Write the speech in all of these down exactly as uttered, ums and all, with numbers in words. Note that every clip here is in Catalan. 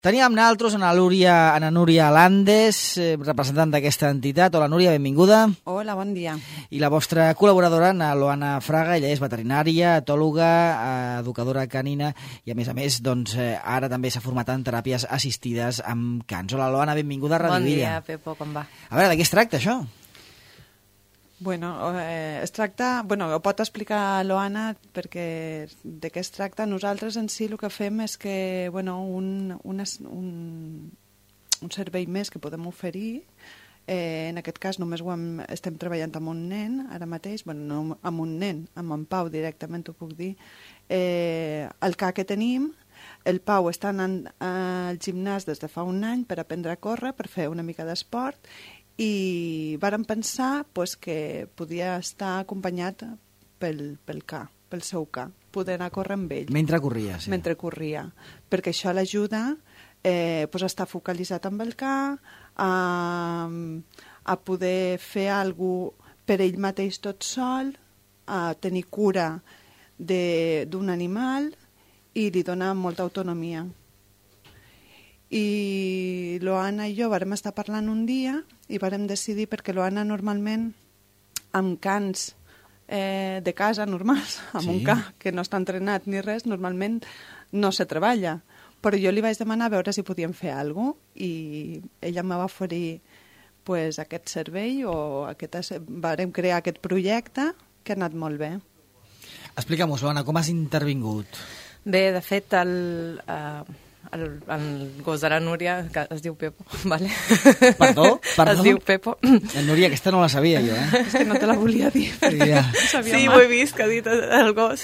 Teníem nosaltres a Núria, a Núria Landes, eh, representant d'aquesta entitat. Hola, Núria, benvinguda. Hola, bon dia. I la vostra col·laboradora, na Loana Fraga, ella és veterinària, etòloga, educadora canina i, a més a més, doncs, eh, ara també s'ha format en teràpies assistides amb cans. Hola, Loana, benvinguda a Radio Villa. Bon dia, Pepo, com va? A veure, de què es tracta, això? Bueno, eh, es tracta... Bueno, ho pot explicar Loana perquè de què es tracta. Nosaltres en si el que fem és que, bueno, un, un, un, un servei més que podem oferir, eh, en aquest cas només ho hem, estem treballant amb un nen, ara mateix, bueno, no amb un nen, amb en Pau directament t'ho puc dir. Eh, el ca que tenim, el Pau està anant al gimnàs des de fa un any per aprendre a córrer, per fer una mica d'esport, i vàrem pensar pues, que podia estar acompanyat pel, pel ca, pel seu ca, poder anar a córrer amb ell. Mentre corria, sí. Mentre corria, perquè això l'ajuda eh, pues, a estar focalitzat amb el ca, a, a poder fer alguna cosa per ell mateix tot sol, a tenir cura d'un animal i li dona molta autonomia. I l'Oana i jo vàrem estar parlant un dia i vàrem decidir, perquè l'Oana normalment amb cans eh, de casa normals, amb sí. un ca que no està entrenat ni res, normalment no se treballa. Però jo li vaig demanar a veure si podíem fer alguna cosa i ella em va oferir pues, aquest servei o aquest, vàrem crear aquest projecte que ha anat molt bé. Explica'm-ho, Loana, com has intervingut? Bé, de fet, el... Uh... El, el gos de la Núria, que es diu Pepo, vale? Perdó? Perdó? Es diu Pepo. La Núria, aquesta no la sabia jo, eh? És que no te la volia dir. Ja. Sí, ho he vist, que ha dit el gos.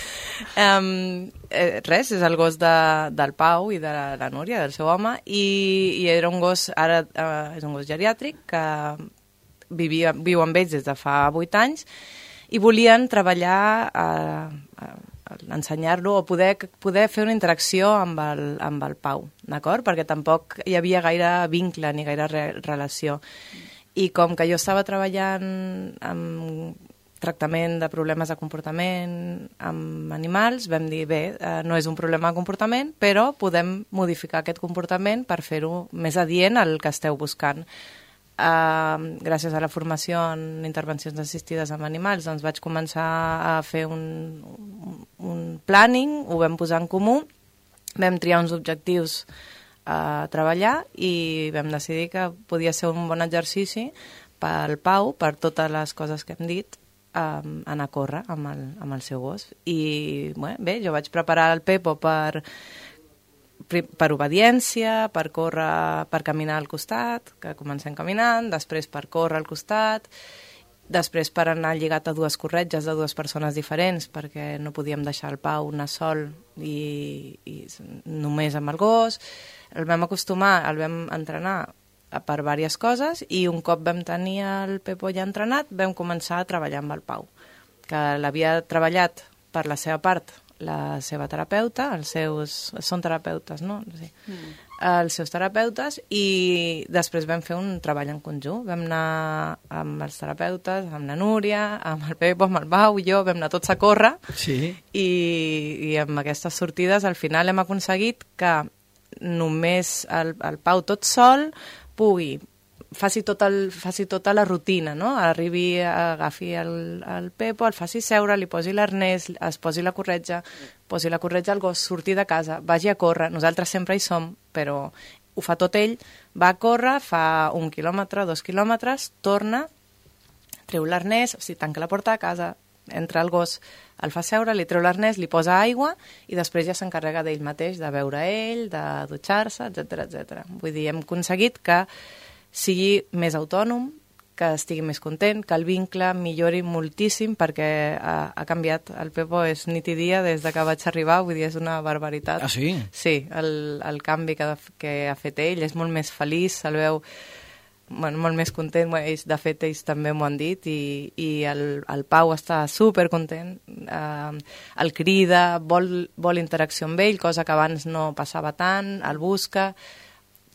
um, eh, res, és el gos de, del Pau i de la, la Núria, del seu home, i, i era un gos, ara uh, és un gos geriàtric, que vivia, viu amb ells des de fa vuit anys, i volien treballar a... Uh, uh, ensenyar-lo o poder, poder fer una interacció amb el, amb el Pau, d'acord? Perquè tampoc hi havia gaire vincle ni gaire re, relació. I com que jo estava treballant amb tractament de problemes de comportament amb animals, vam dir, bé, eh, no és un problema de comportament, però podem modificar aquest comportament per fer-ho més adient al que esteu buscant. Uh, gràcies a la formació en intervencions assistides amb animals, doncs vaig començar a fer un, un planning, ho vam posar en comú, vam triar uns objectius a treballar i vam decidir que podia ser un bon exercici pel Pau, per totes les coses que hem dit, um, anar a córrer amb el, amb el seu gos. I bé, bé, jo vaig preparar el Pepo per... per obediència, per córrer, per caminar al costat, que comencem caminant, després per córrer al costat, després per anar lligat a dues corretges de dues persones diferents, perquè no podíem deixar el Pau anar sol i, i només amb el gos. El vam acostumar, el vam entrenar per diverses coses i un cop vam tenir el Pepo ja entrenat, vam començar a treballar amb el Pau, que l'havia treballat per la seva part la seva terapeuta, els seus... Són terapeutes, no? Sí. Mm. Els seus terapeutes, i després vam fer un treball en conjunt. Vam anar amb els terapeutes, amb la Núria, amb el Pepo, amb el Pau, i jo, vam anar tots a córrer, sí. i, i amb aquestes sortides al final hem aconseguit que només el, el Pau tot sol pugui faci, tot el, faci tota la rutina, no? Arribi, agafi el, el Pepo, el faci seure, li posi l'arnès, es posi la corretja, posi la corretja al gos, surti de casa, vagi a córrer, nosaltres sempre hi som, però ho fa tot ell, va a córrer, fa un quilòmetre, dos quilòmetres, torna, treu l'arnès, o sigui, tanca la porta de casa, entra el gos, el fa seure, li treu l'arnès, li posa aigua i després ja s'encarrega d'ell mateix, de beure ell, de dutxar-se, etcètera, etcètera. Vull dir, hem aconseguit que sigui més autònom, que estigui més content, que el vincle millori moltíssim, perquè ha, ha canviat. El Pepo és nit i dia des de que vaig arribar, vull dir, és una barbaritat. Ah, sí? Sí, el, el canvi que, que ha fet ell, és molt més feliç, se'l veu bueno, molt més content, ells, de fet ells també m'ho han dit, i, i el, el Pau està supercontent, eh, el crida, vol, vol interacció amb ell, cosa que abans no passava tant, el busca.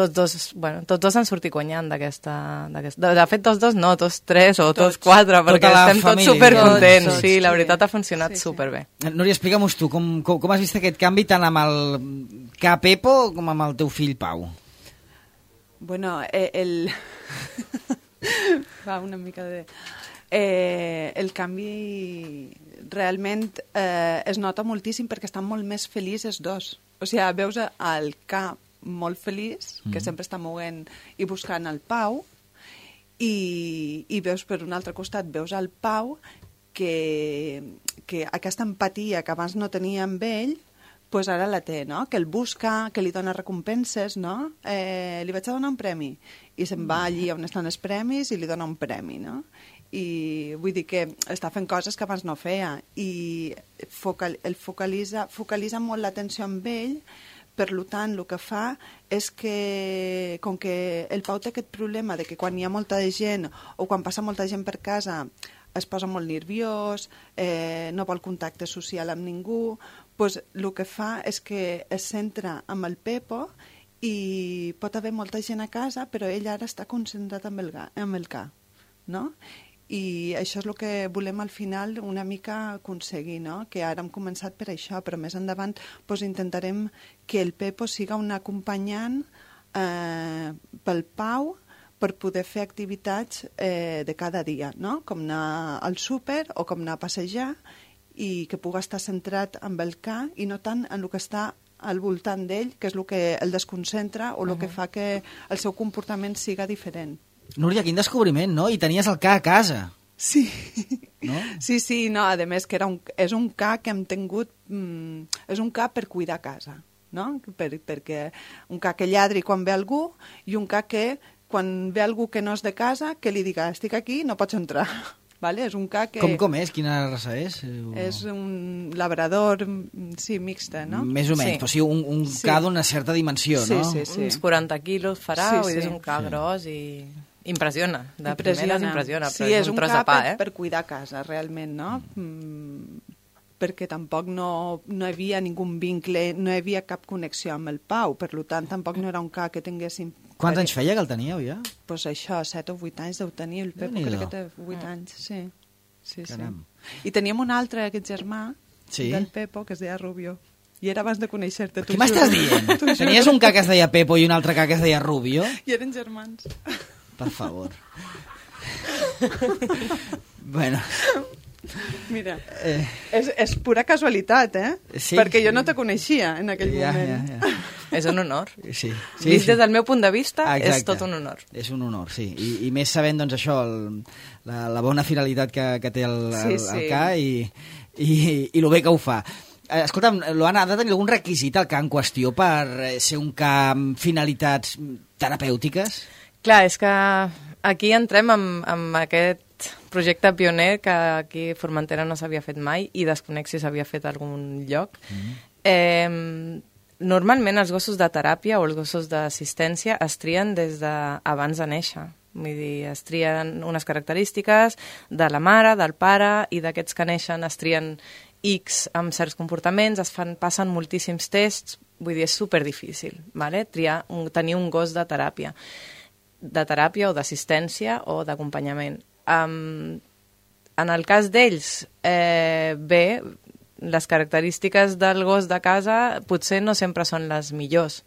tots dos, bueno, tots dos han sortit guanyant d'aquesta... De, de fet, tots dos no, tots tres o tots, tots quatre, perquè tota estem família, tots supercontents. tots, Sí, la sí. veritat ha funcionat Sí, sí. superbé. Núria, explica'm-nos tu, com, com, com has vist aquest canvi tant amb el Ca Pepo com amb el teu fill Pau? Bueno, eh, el... Va una mica de... Eh, el canvi realment eh, es nota moltíssim perquè estan molt més feliços dos. O sigui, veus el Ca molt feliç, que mm. sempre està movent i buscant el Pau, i, i veus per un altre costat, veus el Pau que, que aquesta empatia que abans no tenia amb ell, pues ara la té, no? Que el busca, que li dona recompenses, no? Eh, li vaig a donar un premi. I se'n va allí on estan els premis i li dona un premi, no? I vull dir que està fent coses que abans no feia. I focal, el focalitza, focalitza molt l'atenció amb ell, per tant, el que fa és que, com que el Pau té aquest problema de que quan hi ha molta gent o quan passa molta gent per casa es posa molt nerviós, eh, no vol contacte social amb ningú, pues, el que fa és que es centra amb el Pepo i pot haver molta gent a casa, però ell ara està concentrat amb el, amb el Ca, no? I això és el que volem al final una mica aconseguir, no? Que ara hem començat per això, però més endavant pues, intentarem que el Pepo siga un acompanyant eh, pel Pau per poder fer activitats eh, de cada dia, no? Com anar al súper o com anar a passejar i que pugui estar centrat amb el Ca i no tant en el que està al voltant d'ell, que és el que el desconcentra o el uh -huh. que fa que el seu comportament siga diferent. Núria, quin descobriment, no? I tenies el Ca a casa. Sí, no? sí, sí, no, a més que era un, és un Ca que hem tingut, mm, és un Ca per cuidar casa, no? Per, perquè un Ca que lladri quan ve algú i un Ca que quan ve algú que no és de casa, que li diga, estic aquí, no pots entrar. Vale? És un Ca que... Com, com és? Quina raça és? És un labrador, sí, mixta, no? Més o menys, Sí. però sí, un, un Sí. Ca d'una certa dimensió, Sí, no? sí, sí. Uns quaranta quilos farà, Sí, vull dir, sí. és un Ca Sí. gros i impressiona. De primeres impressiona, sí, però és és un un tros Ca de pa, per, eh? per cuidar casa, realment, no? Mm, perquè tampoc no, no hi havia ningú vincle, no hi havia cap connexió amb el Pau, per tant, tampoc no era un Ca que tinguéssim... Quants anys feia que el teníeu, ja? Doncs pues això, set o vuit anys deu tenir, el Pepo Déu-n'hi-do. crec que té vuit anys, sí. Sí, sí. Caram. I teníem un altre, aquest germà, Sí? del Pepo, que es deia Rubio. I era abans de conèixer-te. Què m'estàs dient? Tenies un Ca que es deia Pepo i un altre Ca que es deia Rubio? I eren germans. Per favor. Bueno, Mira, eh, és, és pura casualitat, eh? Sí, Perquè jo sí. no te coneixia en aquell ja, moment. ja, ja. És un honor. Sí, sí, Vist sí. des del meu punt de vista, Ah, és exacte. tot un honor. És un honor, sí. I, i més sabent, doncs, això, el, la, la bona finalitat que, que té el, el, Sí, sí. el Ca i, i, i el bé que ho fa. Eh, Escolta'm, Loana, ha de tenir algun requisit el Ca en qüestió per eh, ser un Ca amb finalitats terapèutiques? Clar, és que aquí entrem amb, amb aquest projecte pioner que aquí a Formentera no s'havia fet mai i desconec si s'havia fet a algun lloc. Mm. Eh, normalment els gossos de teràpia o els gossos d'assistència es trien des d'abans de néixer. Vull dir, es trien unes característiques de la mare, del pare, i d'aquests que neixen es trien X amb certs comportaments, es fan, passen moltíssims tests, vull dir, és superdifícil, vale? Triar un, tenir un gos de teràpia, de teràpia o d'assistència o d'acompanyament. Um, en el cas d'ells, eh, bé, les característiques del gos de casa potser no sempre són les millors,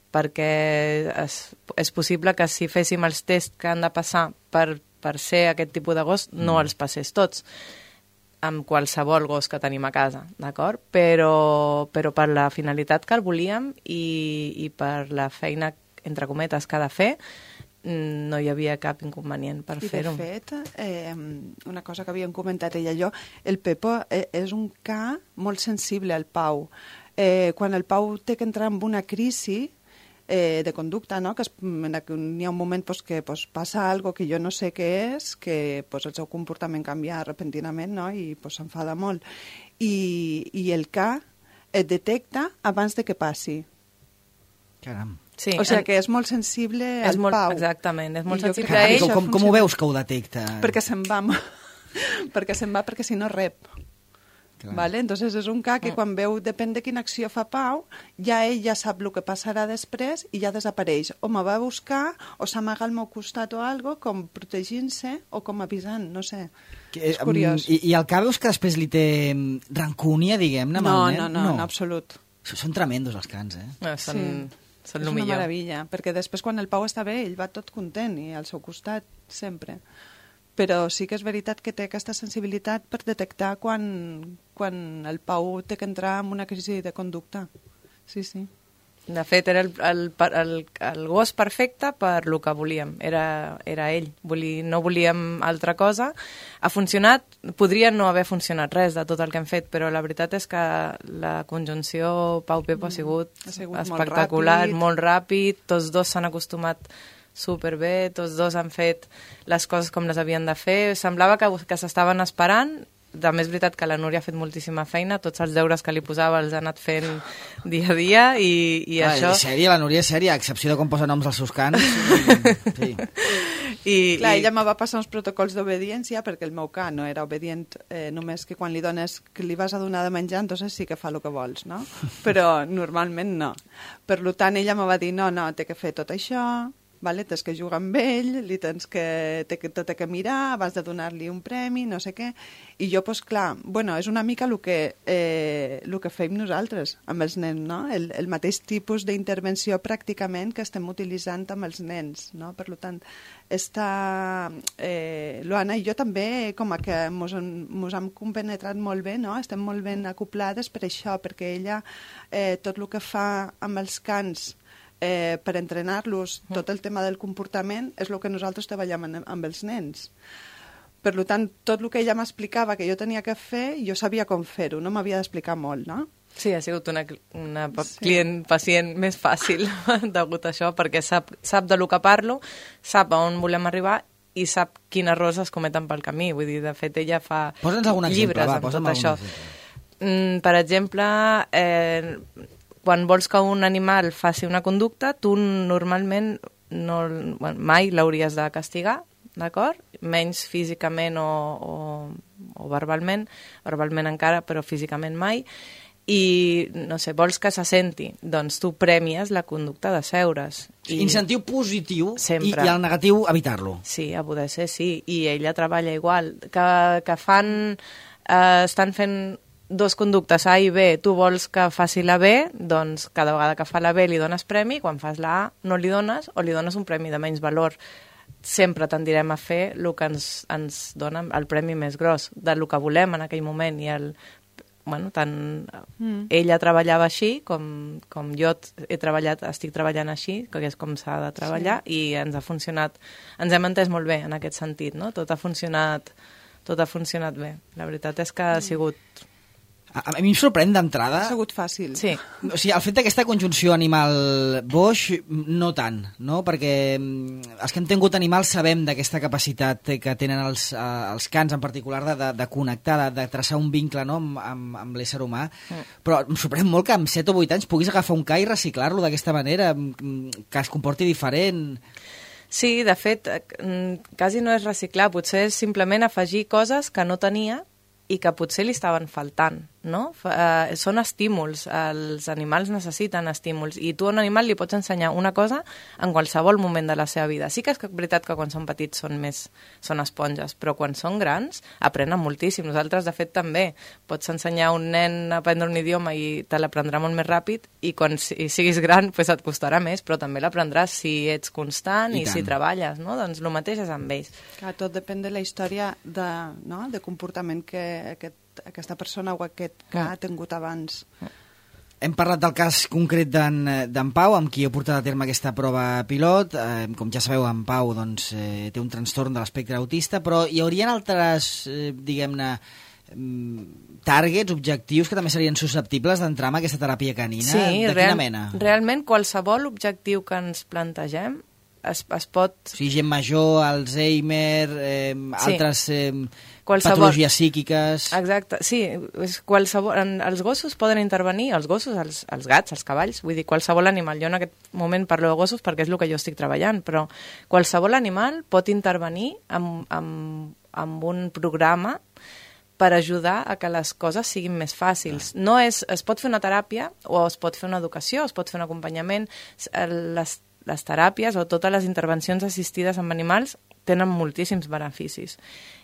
perquè és, és possible que si féssim els tests que han de passar per, per ser aquest tipus de gos, no els passés tots, amb qualsevol gos que tenim a casa, d'acord? Però, però per la finalitat que el volíem i, i per la feina, entre cometes, que ha de fer, no hi havia cap inconvenient per fer-ho. I de fet, eh, una cosa que havíem comentat ella i jo, el Pepo eh, és un Ca molt sensible al Pau. Eh, quan el Pau té que entrar en una crisi eh, de conducta, no? Que es, n'hi ha un moment pues, que pues, passa algo que jo no sé què és, que pues, el seu comportament canvia repentinament, no? I pues, s'enfada molt. I, I el Ca et detecta abans de que passi. Caram. Sí, o sigui en... que és molt sensible és al molt, Pau. Exactament, és molt I jo sensible crec a que ell. Com, com, com ho veus que ho detecta? Perquè se'n va, perquè se'n va, perquè si no rep. Vale? Entonces és un ca que quan veu, depèn de quina acció fa Pau, ja ell ja sap el que passarà després i ja desapareix. O me va a buscar, o s'amaga al meu costat o algo, com protegint-se o com avisant, no sé. Que, és curiós. I, I el ca veus que després li té rancúnia, diguem-ne, amb no, el nen? No, no, no, en absolut. Són tremendos els cans, eh? No, són, sí. són és el una millor. meravella, perquè després quan el Pau està bé, ell va tot content i al seu costat sempre. Però sí que és veritat que té aquesta sensibilitat per detectar quan, quan el Pau té que entrar en una crisi de conducta. Sí, sí. De fet, era el, el, el, el gos perfecte per lo que volíem. Era, era ell. Voli, no volíem altra cosa. Ha funcionat. Podria no haver funcionat res de tot el que hem fet, però la veritat és que la conjunció Pau-Pepo ha sigut, ha sigut espectacular, molt ràpid. molt ràpid. Tots dos s'han acostumat superbé, tots dos han fet les coses com les havien de fer. Semblava que, que s'estaven esperant. També és veritat que la Núria ha fet moltíssima feina, tots els deures que li posava els ha anat fent dia a dia i, i ah, això... És sèria, la Núria és sèria, a excepció de com posa noms als seus cants. Sí. I, Clar, i... ella me va passar uns protocols d'obediència perquè el meu can no era obedient, eh, només que quan li dones que li vas a donar de menjar, entonces sí que fa el que vols, no? Però normalment no. Per tant, ella me va dir, no, no, té que fer tot això... Vale? Tens que jugar amb ell, li tens que, té que, té que mirar, abans de donar-li un premi, no sé què. I jo, doncs clar, bueno, és una mica el que, eh, el que fem nosaltres amb els nens, no? El, el mateix tipus d'intervenció pràcticament que estem utilitzant amb els nens, no? Per tant, està, eh, l'Anna i jo també com a que mos, mos hem compenetrat molt bé, no? Estem molt ben acoplades per això, perquè ella eh, tot el que fa amb els cans Eh, per entrenar-los, tot el tema del comportament és el que nosaltres treballem amb, amb els nens. Per tant, tot el que ella m'explicava que jo tenia que fer, jo sabia com fer-ho, no m'havia d'explicar molt, no? Sí, ha sigut una, una sí. client-pacient més fàcil degut a això, perquè sap, sap de lo que parlo, sap a on volem arribar i sap quins errors es cometen pel camí. Vull dir, de fet, ella fa posa'ns algun llibres exemple, va, amb tot això. Mm, per exemple, eh, quan vols que un animal faci una conducta, tu normalment no, bueno, mai l'hauries de castigar, d'acord? Menys físicament o, o, o verbalment, verbalment encara, però físicament mai. I, no sé, vols que se senti, doncs tu premies la conducta de seure's. I... Incentiu positiu i, Sempre. i el negatiu evitar-lo. Sí, a poder ser, sí. I ella treballa igual. Que, que fan... Eh, estan fent dos conductes A i B, tu vols que faci la B, doncs cada vegada que fa la B li dones premi, quan fas la A no li dones o li dones un premi de menys valor. Sempre tendirem a fer el que ens, ens dona el premi més gros, del que volem en aquell moment. I el, bueno, tant mm. ella treballava així com, com jo he treballat, estic treballant així, que és com s'ha de treballar, sí. I ens ha funcionat, ens hem entès molt bé en aquest sentit, no? Tot ha funcionat, tot ha funcionat bé. La veritat és que ha sigut... A, a mi em sorprèn d'entrada... Ha sigut fàcil. Sí. O sigui, el fet d'aquesta conjunció animal-boix, no tant, no? Perquè els que hem tingut animals sabem d'aquesta capacitat que tenen els, els cans, en particular, de, de, de connectar, de, de traçar un vincle, no?, amb, amb, amb l'ésser humà. Mm. Però em sorprèn molt que amb set o vuit anys puguis agafar un ca i reciclar-lo d'aquesta manera, que es comporti diferent... Sí, de fet, quasi no és reciclar, potser és simplement afegir coses que no tenia i que potser li estaven faltant, no? Uh, són estímuls, els animals necessiten estímuls, i tu a un animal li pots ensenyar una cosa en qualsevol moment de la seva vida. Sí que és veritat que quan són petits són més són esponges, però quan són grans aprenen moltíssim. Nosaltres, de fet, també pots ensenyar a un nen a aprendre un idioma i te l'aprendrà molt més ràpid, i quan siguis gran pues, et costarà més, però també l'aprendràs si ets constant i, i si treballes, no? Doncs el mateix és amb ells. Clar, tot depèn de la història de, no? de comportament que aquest, aquesta persona o aquest que ha tingut abans. Hem parlat del cas concret d'en Pau, amb qui he portat a terme aquesta prova pilot. Eh, com ja sabeu, en Pau doncs, eh, té un trastorn de l'espectre autista, però hi haurien altres, eh, diguem-ne, targets, objectius que també serien susceptibles d'entrar en aquesta teràpia canina? Sí, de real, quina mena? Realment qualsevol objectiu que ens plantegem es, es pot... O sigui, gent major, Alzheimer, eh, sí. altres eh, qualsevol... patologies psíquiques... Exacte, sí, és qualsevol... En, els gossos poden intervenir, els gossos, els, els gats, els cavalls, vull dir, qualsevol animal. Jo en aquest moment parlo de gossos perquè és el que jo estic treballant, però qualsevol animal pot intervenir amb, amb, amb un programa per ajudar a que les coses siguin més fàcils. No és, es pot fer una teràpia, o es pot fer una educació, es pot fer un acompanyament. Les, les teràpies o totes les intervencions assistides amb animals tenen moltíssims beneficis.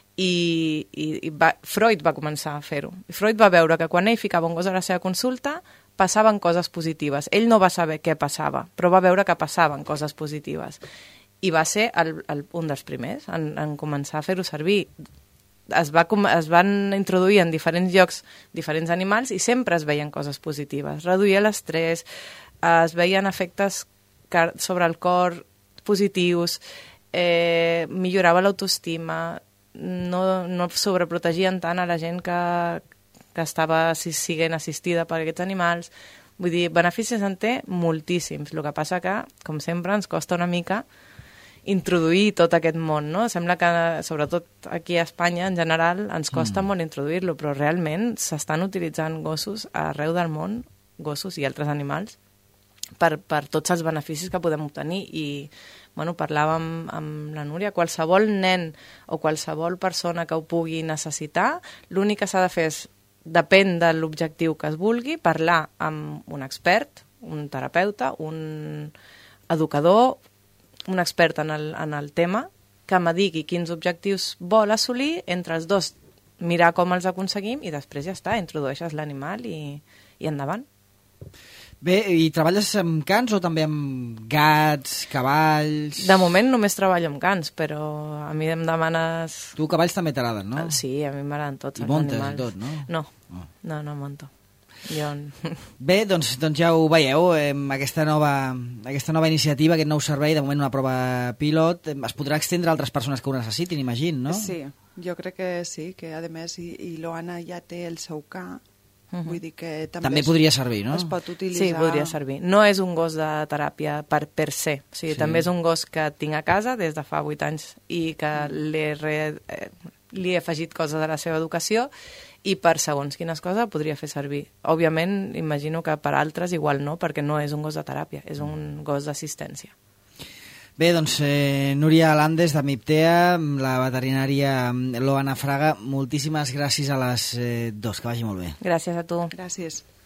I, i, i va, Freud va començar a fer-ho. Freud va veure que quan ell ficava un gos a la seva consulta passaven coses positives. Ell no va saber què passava, però va veure que passaven coses positives. I va ser el, el, un dels primers en, en començar a fer-ho servir. Es, va, es van introduir en diferents llocs diferents animals i sempre es veien coses positives. Reduïa l'estrès, es veien efectes sobre el cor positius, eh, millorava l'autoestima, no, no sobreprotegien tant a la gent que, que estava siguent assistida per aquests animals. Vull dir, beneficis en té moltíssims. El que passa que, com sempre, ens costa una mica introduir tot aquest món, no? Sembla que, sobretot aquí a Espanya, en general, ens costa mm. molt introduir-lo, però realment s'estan utilitzant gossos arreu del món, gossos i altres animals, per, per tots els beneficis que podem obtenir. I, bueno, parlàvem amb la Núria, qualsevol nen o qualsevol persona que ho pugui necessitar, l'únic que s'ha de fer és, depèn de l'objectiu que es vulgui, parlar amb un expert, un terapeuta, un educador, un expert en el, en el tema, que me digui quins objectius vol assolir, entre els dos mirar com els aconseguim i després ja està, introdueixes l'animal i, i endavant. Bé, i treballes amb cans o també amb gats, cavalls? De moment només treballo amb cans, però a mi em demanes... Tu cavalls també t'agraden, no? Sí, a mi m'agraden tots I els montes animals. I tot, no? No, oh. no, no monto. Jo... Bé, doncs, doncs ja ho veieu, eh, aquesta, nova, aquesta nova iniciativa, aquest nou servei, de moment una prova pilot, es podrà extendre a altres persones que ho necessitin, imagino, no? Sí, jo crec que sí, que a més i, i l'Oana ja té el seu ca, uh-huh. vull dir que també, també es, podria servir, no? Es pot utilitzar... Sí, podria servir. No és un gos de teràpia per, per se, o sigui, sí. També és un gos que tinc a casa des de fa vuit anys i que l'he re, eh, li he afegit coses a la seva educació i per segons quines coses podria fer servir. Òbviament, imagino que per altres igual no, perquè no és un gos de teràpia, és un gos d'assistència. Bé, doncs, eh, Núria Landes, de Miptea, la veterinària Loana Fraga, moltíssimes gràcies a les eh, dos, que vagi molt bé. Gràcies a tu. Gràcies.